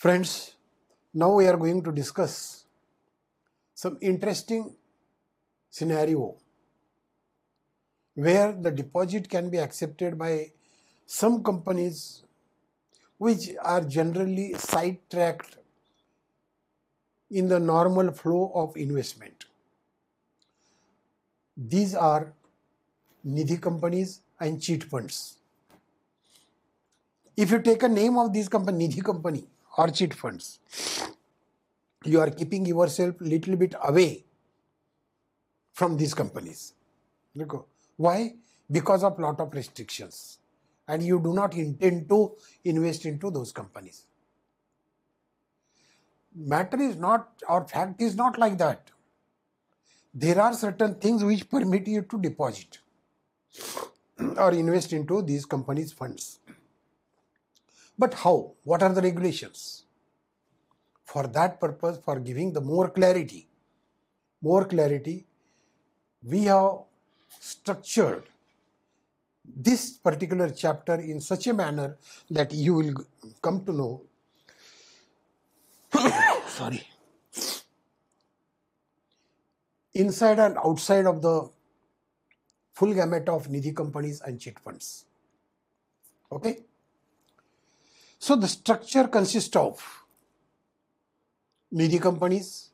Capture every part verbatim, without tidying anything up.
Friends, now we are going to discuss some interesting scenario where the deposit can be accepted by some companies which are generally sidetracked in the normal flow of investment. These are Nidhi companies and cheat funds. If you take a name of this company, Nidhi company or cheat funds, you are keeping yourself little bit away from these companies. Why? Because of lot of restrictions, and you do not intend to invest into those companies. Matter is not, or fact is not like that. There are certain things which permit you to deposit or invest into these companies' funds. But how? What are the regulations? For that purpose, for giving the more clarity, more clarity, we have structured this particular chapter in such a manner that you will come to know sorry, inside and outside of the full gamut of Nidhi companies and cheat funds. Okay? So the structure consists of Nidhi companies,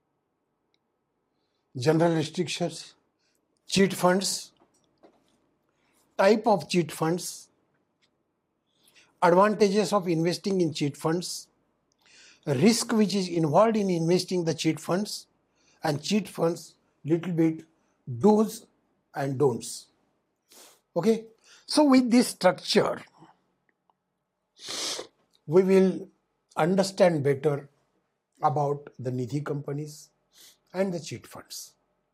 general restrictions, cheat funds, type of cheat funds, advantages of investing in cheat funds, risk which is involved in investing the cheat funds, and cheat funds little bit do's and don'ts. Okay, so with this structure, we will understand better about the Nidhi companies and the cheat funds.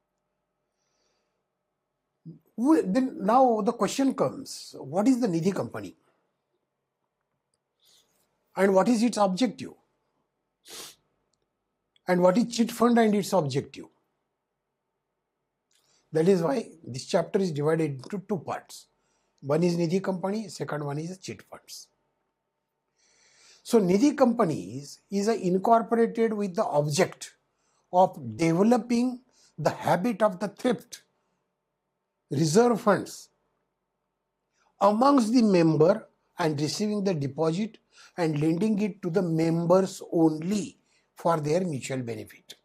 We, then now the question comes, what is the Nidhi company? And what is its objective? And what is cheat fund and its objective? That is why this chapter is divided into two parts. One is Nidhi company, second one is cheat funds. So Nidhi companies is incorporated with the object of developing the habit of the thrift reserve funds amongst the member and receiving the deposit and lending it to the members only for their mutual benefit.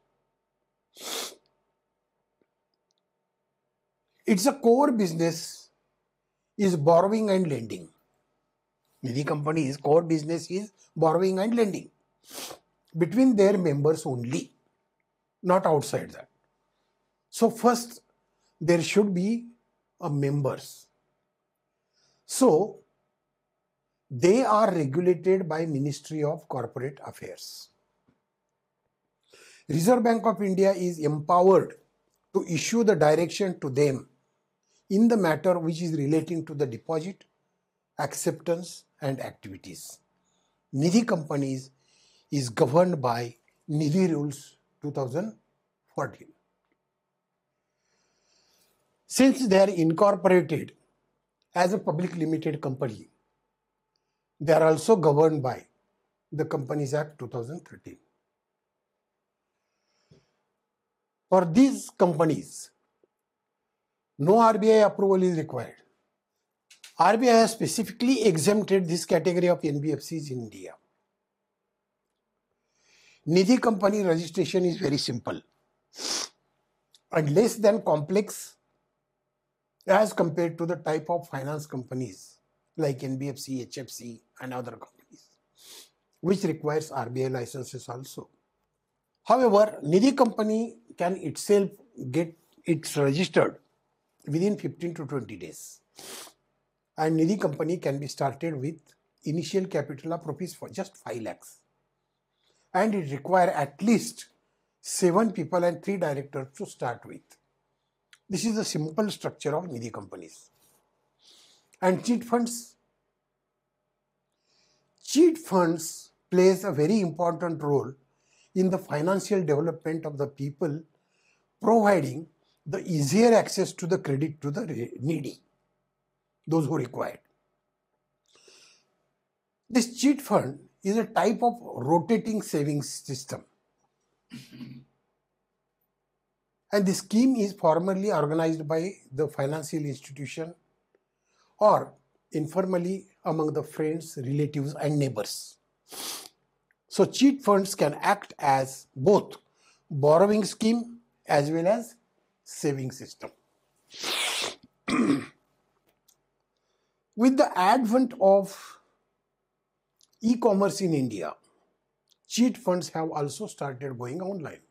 Its a core business is borrowing and lending. Nidhi company's core business is borrowing and lending between their members only, not outside that. So first, there should be a members. So they are regulated by Ministry of Corporate Affairs. Reserve Bank of India is empowered to issue the direction to them in the matter which is relating to the deposit, acceptance and activities. Nidhi companies is governed by Nidhi Rules two thousand fourteen. Since they are incorporated as a public limited company, they are also governed by the Companies Act two thousand thirteen. For these companies, no R B I approval is required. R B I has specifically exempted this category of N B F Cs in India. Nidhi company registration is very simple and less than complex as compared to the type of finance companies like N B F C, H F C and other companies, which requires R B I licenses also. However, Nidhi company can itself get it registered within fifteen to twenty days. And Nidhi company can be started with initial capital of rupees for just five lakhs. And it requires at least seven people and three directors to start with. This is the simple structure of Nidhi companies. And cheat funds? Cheat funds plays a very important role in the financial development of the people, providing the easier access to the credit to the needy, those who require. This cheat fund is a type of rotating savings system. And the scheme is formally organized by the financial institution or informally among the friends, relatives, and neighbors. So cheat funds can act as both borrowing scheme as well as saving system. With the advent of e-commerce in India, cheat funds have also started going online.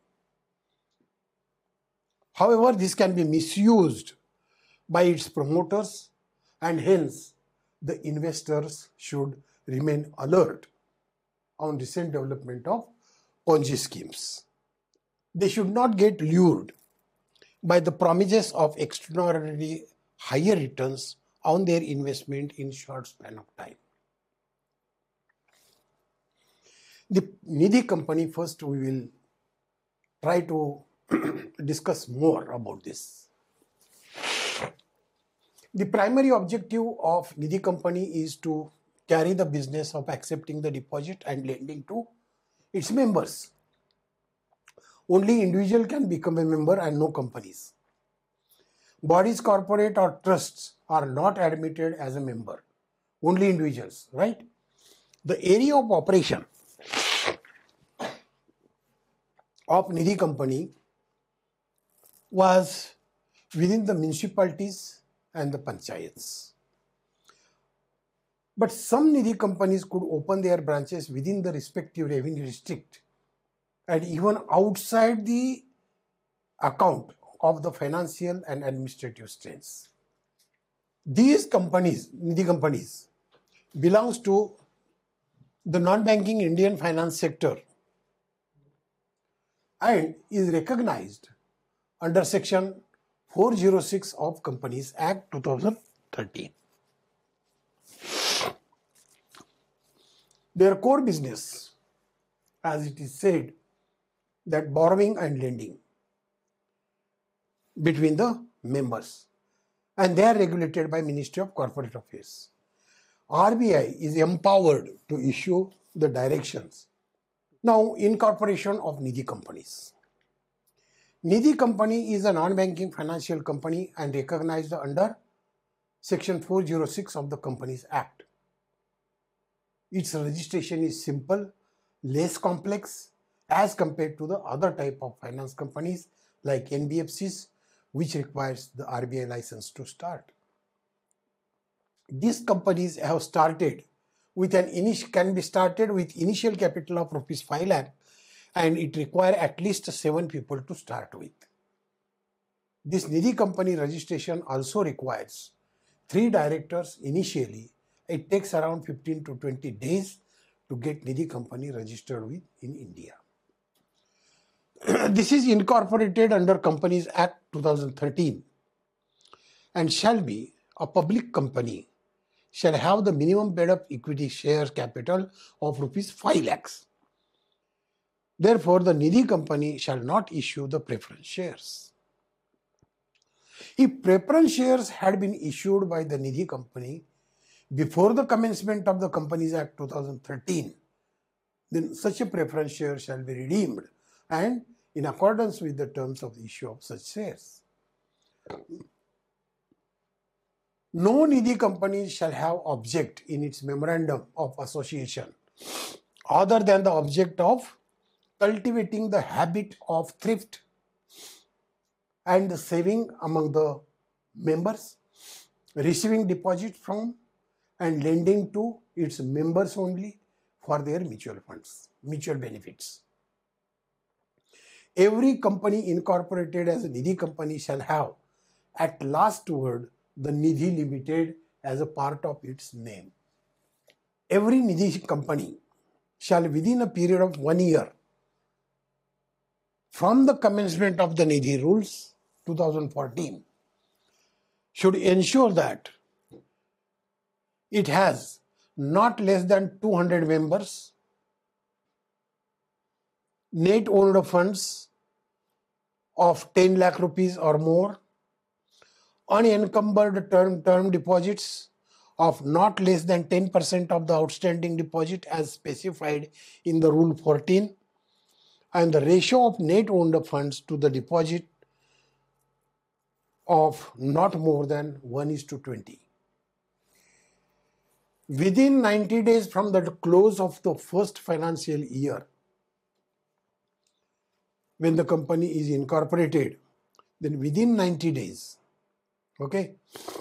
However, this can be misused by its promoters, and hence the investors should remain alert on recent development of Ponzi schemes. They should not get lured by the promises of extraordinarily higher returns on their investment in short span of time. The Nidhi company, first we will try to discuss more about this. The primary objective of Nidhi company is to carry the business of accepting the deposit and lending to its members. Only individual can become a member and no companies. Bodies, corporate or trusts are not admitted as a member. Only individuals, right? The area of operation of Nidhi company was within the municipalities and the panchayats. But some Nidhi companies could open their branches within the respective revenue district and even outside the account of the financial and administrative strains. These companies, Nidhi companies, belongs to the non-banking Indian finance sector and is recognized under section four oh six of Companies Act two thousand thirteen. Their core business, as it is said, that borrowing and lending between the members, and they are regulated by Ministry of Corporate Affairs. R B I is empowered to issue the directions. Now, incorporation of Nidhi companies. Nidhi company is a non-banking financial company and recognized under section four oh six of the Companies Act. Its registration is simple, less complex as compared to the other type of finance companies like N B F Cs, which requires the R B I license to start. These companies have started with an initial, can be started with initial capital of rupees five lakh, and it requires at least seven people to start with. This Nidhi company registration also requires three directors initially. It takes around fifteen to twenty days to get Nidhi company registered with in India. This is incorporated under Companies Act two thousand thirteen and shall be a public company, shall have the minimum paid up equity share capital of rupees five lakhs. Therefore, the Nidhi company shall not issue the preference shares. If preference shares had been issued by the Nidhi company before the commencement of the Companies Act two thousand thirteen, then such a preference share shall be redeemed and in accordance with the terms of the issue of such shares. No Nidhi company shall have object in its memorandum of association other than the object of cultivating the habit of thrift and the saving among the members, receiving deposit from and lending to its members only for their mutual funds, mutual benefits. Every company incorporated as a Nidhi company shall have at last word the Nidhi Limited as a part of its name. Every Nidhi company shall within a period of one year from the commencement of the Nidhi rules two thousand fourteen should ensure that it has not less than two hundred members, net owned funds of ten lakh rupees or more, unencumbered term, term deposits of not less than ten percent of the outstanding deposit as specified in the Rule fourteen, and the ratio of net owned funds to the deposit of not more than one is to twenty. Within ninety days from the close of the first financial year, when the company is incorporated, then within ninety days, okay,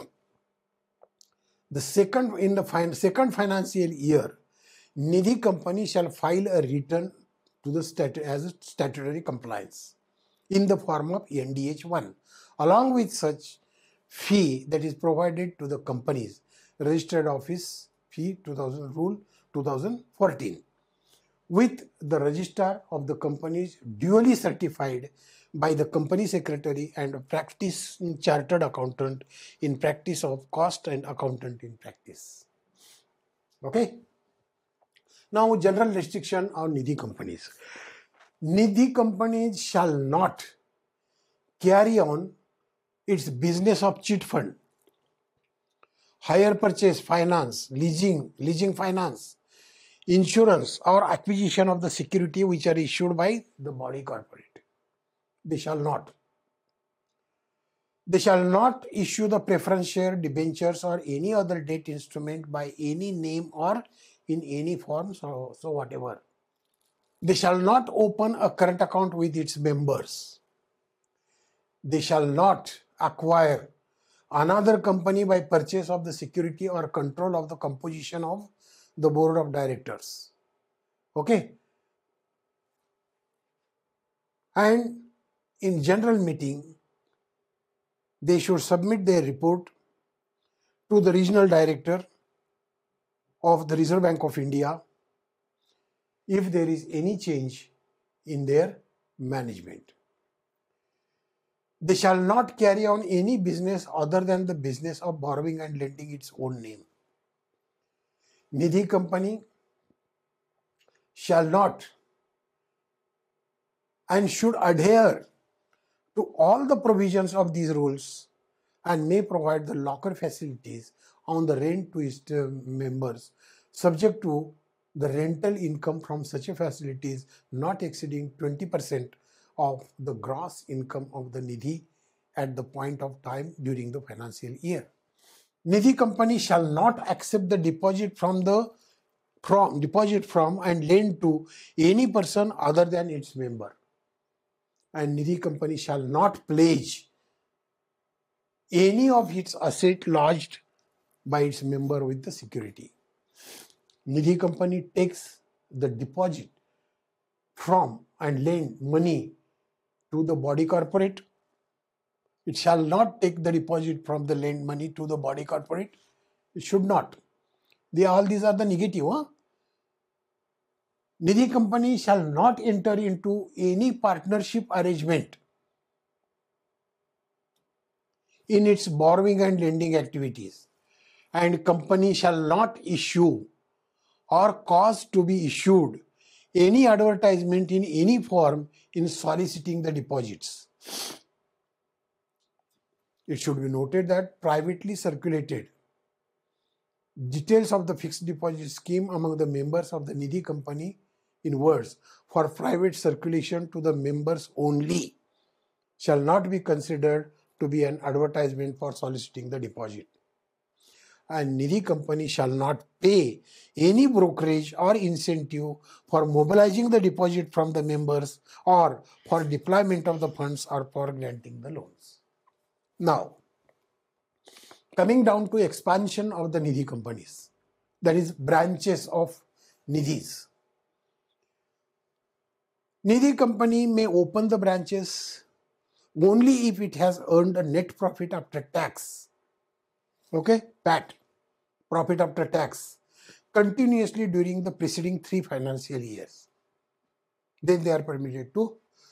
the second in the fin second financial year, Nidhi company shall file a return to the stat as a statutory compliance in the form of N D H one, along with such fee that is provided to the company's registered office fee two thousand rule two thousand fourteen, with the registrar of the companies duly certified by the company secretary and a practice chartered accountant in practice of cost and accountant in practice. Okay. Now, general restriction on Nidhi companies. Nidhi companies shall not carry on its business of cheat fund, hire purchase finance, leasing, leasing finance, insurance or acquisition of the security which are issued by the body corporate. They shall not. They shall not issue the preference share, debentures or any other debt instrument by any name or in any form, so, so whatever. They shall not open a current account with its members. They shall not acquire another company by purchase of the security or control of the composition of the board of directors. Okay. And in general meeting, they should submit their report to the regional director of the Reserve Bank of India if there is any change in their management. They shall not carry on any business other than the business of borrowing and lending its own name. Nidhi company shall not and should adhere to all the provisions of these rules and may provide the locker facilities on the rent to its uh, members, subject to the rental income from such a facilities not exceeding twenty percent of the gross income of the Nidhi at the point of time during the financial year. Nidhi company shall not accept the deposit from the from deposit from and lend to any person other than its member. And Nidhi company shall not pledge any of its asset lodged by its member with the security. Nidhi company takes the deposit from and lend money to the body corporate. It shall not take the deposit from the lend money to the body corporate. It should not. They, all these are the negative. Huh? Nidhi company shall not enter into any partnership arrangement in its borrowing and lending activities, and company shall not issue or cause to be issued any advertisement in any form in soliciting the deposits. It should be noted that privately circulated details of the fixed deposit scheme among the members of the Nidhi company in words for private circulation to the members only shall not be considered to be an advertisement for soliciting the deposit. And Nidhi company shall not pay any brokerage or incentive for mobilizing the deposit from the members or for deployment of the funds or for granting the loans. Now, coming down to expansion of the Nidhi companies, that is branches of Nidhis. Nidhi company may open the branches only if it has earned a net profit after tax, okay, P A T, profit after tax, continuously during the preceding three financial years. Then they are permitted to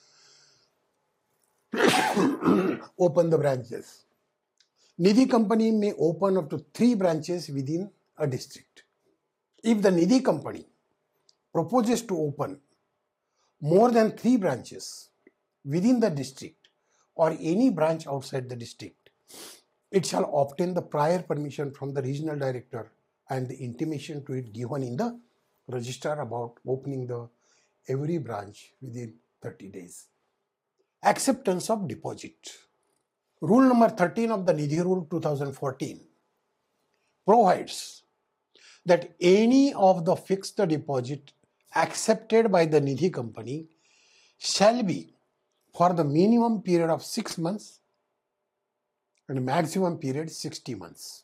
open the branches. Nidhi company may open up to three branches within a district. If the Nidhi company proposes to open more than three branches within the district or any branch outside the district, it shall obtain the prior permission from the regional director and the intimation to it given in the register about opening the every branch within thirty days. Acceptance of deposit. Rule number thirteen of the Nidhi Rule two thousand fourteen provides that any of the fixed deposit accepted by the Nidhi company shall be for the minimum period of six months and maximum period sixty months.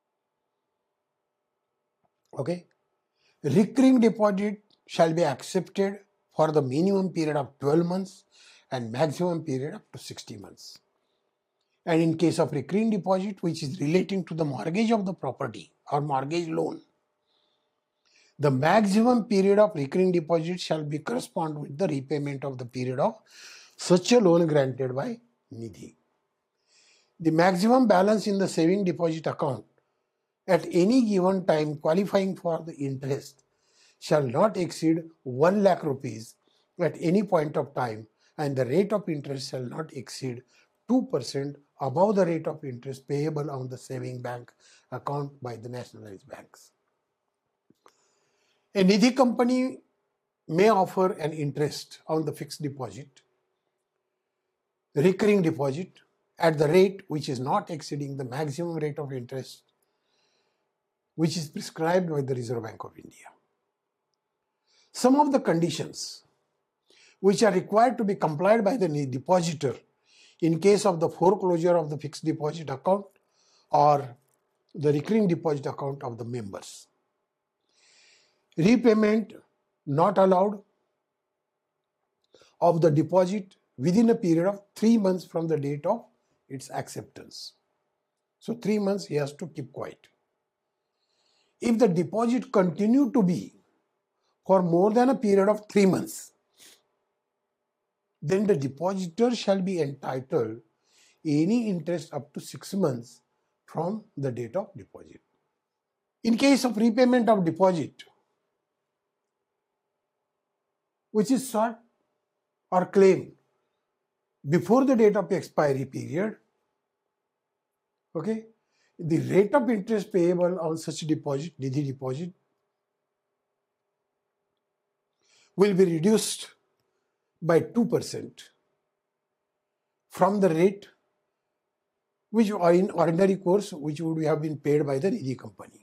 Okay. Recurring deposit shall be accepted for the minimum period of twelve months and maximum period up to sixty months. And in case of recurring deposit, which is relating to the mortgage of the property or mortgage loan, the maximum period of recurring deposit shall be correspond with the repayment of the period of such a loan granted by Nidhi. The maximum balance in the saving deposit account at any given time qualifying for the interest shall not exceed one lakh rupees at any point of time, and the rate of interest shall not exceed two percent above the rate of interest payable on the saving bank account by the nationalized banks. A Nidhi company may offer an interest on the fixed deposit, recurring deposit, at the rate which is not exceeding the maximum rate of interest which is prescribed by the Reserve Bank of India. Some of the conditions which are required to be complied by the depositor in case of the foreclosure of the fixed deposit account or the recurring deposit account of the members. Repayment not allowed of the deposit within a period of three months from the date of its acceptance. So three months he has to keep quiet. If the deposit continue to be for more than a period of three months, then the depositor shall be entitled any interest up to six months from the date of deposit. In case of repayment of deposit, which is sought or claimed before the date of expiry period, okay, the rate of interest payable on such deposit, Nidhi deposit, will be reduced by two percent from the rate which are in ordinary course which would have been paid by the Nidhi company.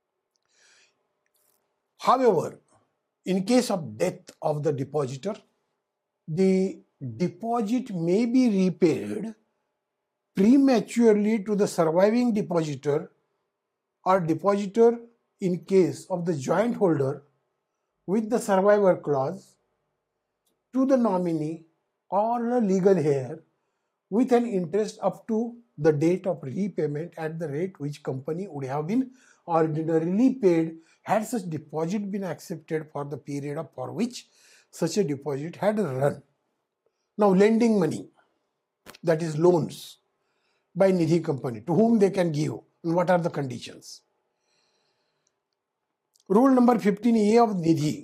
However, in case of death of the depositor, the deposit may be repaid prematurely to the surviving depositor or depositor in case of the joint holder with the survivor clause to the nominee or a legal heir with an interest up to the date of repayment at the rate which company would have been ordinarily paid had such deposit been accepted for the period for which such a deposit had run. Now, lending money, that is loans by Nidhi company, to whom they can give and what are the conditions. Rule number fifteen A of Nidhi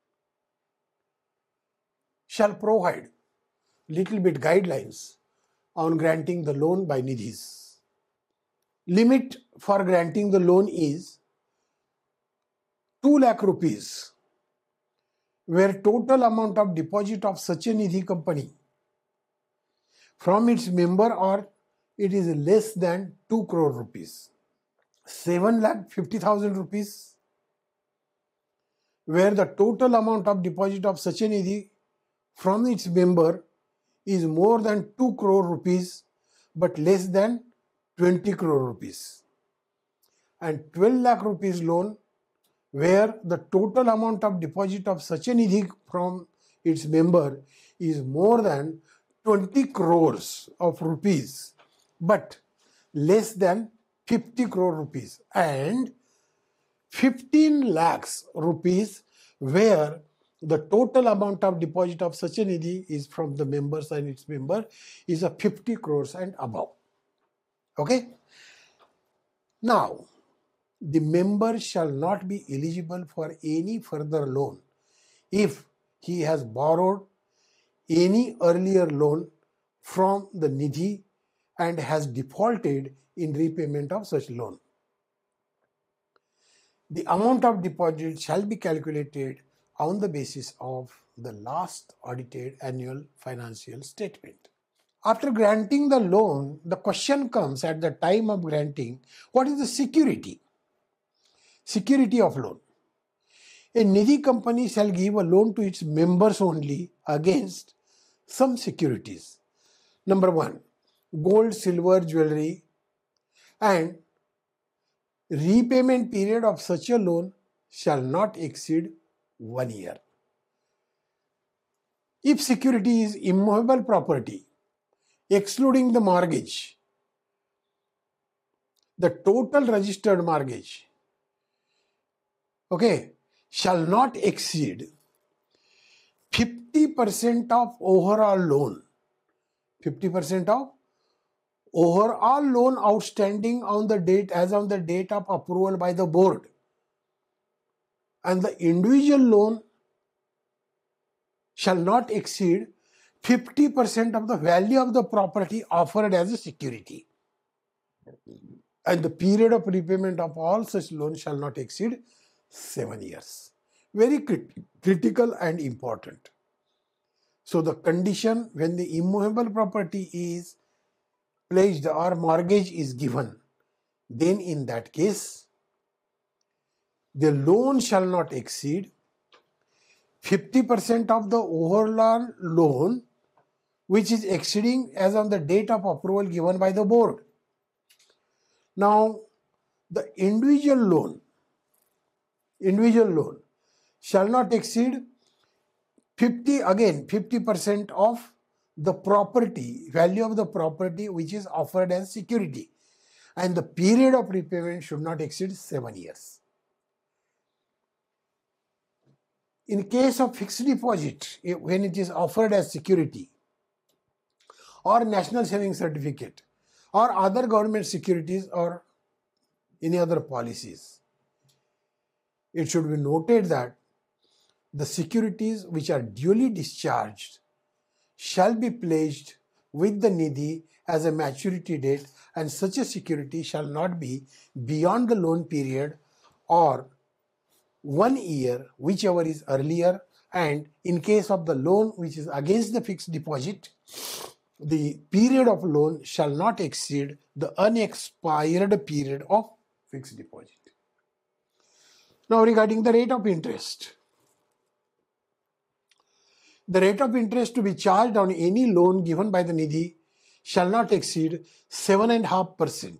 shall provide little bit guidelines on granting the loan by Nidhis. Limit for granting the loan is two lakh rupees, where total amount of deposit of such a Nidhi company from its member or it is less than two crore rupees. seven lakh fifty thousand rupees, where the total amount of deposit of such a Nidhi from its member is more than two crore rupees but less than twenty crore rupees. And twelve lakh rupees loan, where the total amount of deposit of such a Nidhi from its member is more than twenty crores of rupees but less than fifty crore rupees, and fifteen lakhs rupees, where the total amount of deposit of such a Nidhi is from the members and its member is a fifty crores and above. Okay. Now, the member shall not be eligible for any further loan if he has borrowed any earlier loan from the Nidhi and has defaulted in repayment of such loan. The amount of deposit shall be calculated on the basis of the last audited annual financial statement. After granting the loan, the question comes at the time of granting, what is the security? Security of loan. A Nidhi company shall give a loan to its members only against some securities. Number one, gold, silver, jewelry, and repayment period of such a loan shall not exceed one year. If security is immovable property, excluding the mortgage, the total registered mortgage, okay, shall not exceed fifty percent of overall loan. fifty percent of overall loan outstanding on the date as on the date of approval by the board. And the individual loan shall not exceed fifty percent of the value of the property offered as a security. And the period of repayment of all such loans shall not exceed seven years. Very crit critical and important. So the condition when the immovable property is pledged or mortgage is given, then in that case, the loan shall not exceed fifty percent of the overall loan which is exceeding as on the date of approval given by the board. Now, the individual loan, individual loan shall not exceed fifty, again fifty percent of the property, value of the property which is offered as security, and the period of repayment should not exceed seven years. In case of fixed deposit, when it is offered as security, or national savings certificate, or other government securities, or any other policies, it should be noted that the securities which are duly discharged shall be pledged with the Nidhi as a maturity date, and such a security shall not be beyond the loan period or one year, whichever is earlier, and in case of the loan which is against the fixed deposit, the period of loan shall not exceed the unexpired period of fixed deposit. Now regarding the rate of interest. The rate of interest to be charged on any loan given by the Nidhi shall not exceed seven point five percent.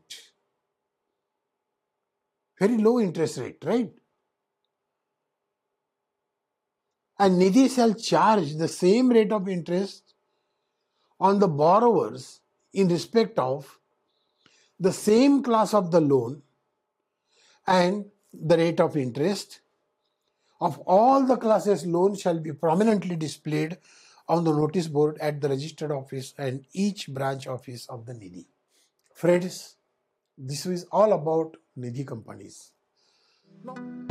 Very low interest rate, right? And Nidhi shall charge the same rate of interest on the borrowers in respect of the same class of the loan, and the rate of interest of all the classes loan shall be prominently displayed on the notice board at the registered office and each branch office of the Nidhi. Friends, this is all about Nidhi companies. Now,